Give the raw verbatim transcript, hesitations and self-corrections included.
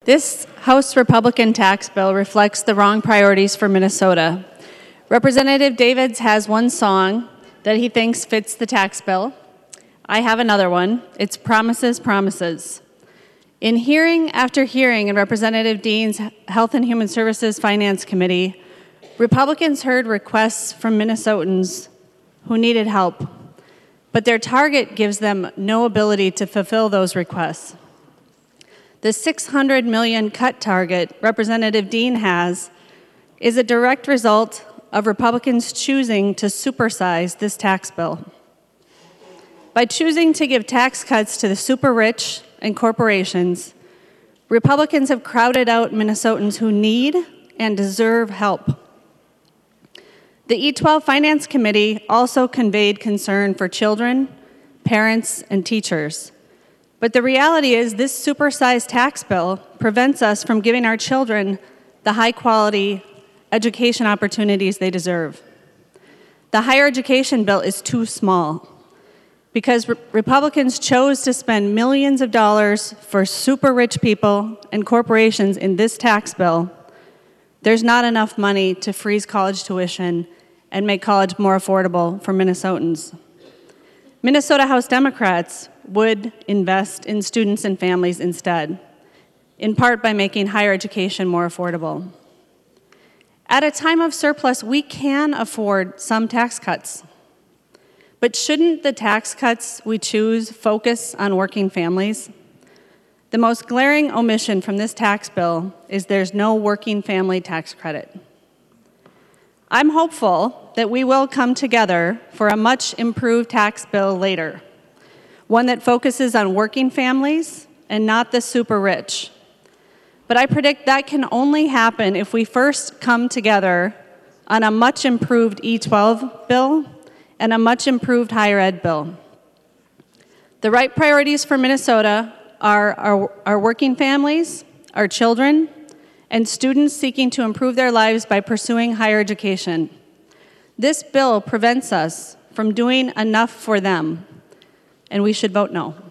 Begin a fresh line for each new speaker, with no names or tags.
This House Republican tax bill reflects the wrong priorities for Minnesota. Representative Davids has one song that he thinks fits the tax bill. I have another one. It's Promises, Promises. In hearing after hearing in Representative Dean's Health and Human Services Finance Committee, Republicans heard requests from Minnesotans who needed help, but their target gives them no ability to fulfill those requests. The six hundred million dollars cut target Representative Dean has is a direct result of Republicans choosing to supersize this tax bill. By choosing to give tax cuts to the super rich and corporations, Republicans have crowded out Minnesotans who need and deserve help. The E twelve Finance Committee also conveyed concern for children, parents, and teachers. But the reality is this supersized tax bill prevents us from giving our children the high-quality education opportunities they deserve. The higher education bill is too small because re- Republicans chose to spend millions of dollars for super rich people and corporations in this tax bill. There's not enough money to freeze college tuition and make college more affordable for Minnesotans. Minnesota House Democrats would invest in students and families instead, in part by making higher education more affordable. At a time of surplus, we can afford some tax cuts. But shouldn't the tax cuts we choose focus on working families? The most glaring omission from this tax bill is there's no working family tax credit. I'm hopeful that we will come together for a much improved tax bill later, one that focuses on working families and not the super rich. But I predict that can only happen if we first come together on a much improved E twelve bill and a much improved higher ed bill. The right priorities for Minnesota are our, our working families, our children, and students seeking to improve their lives by pursuing higher education. This bill prevents us from doing enough for them, and we should vote no.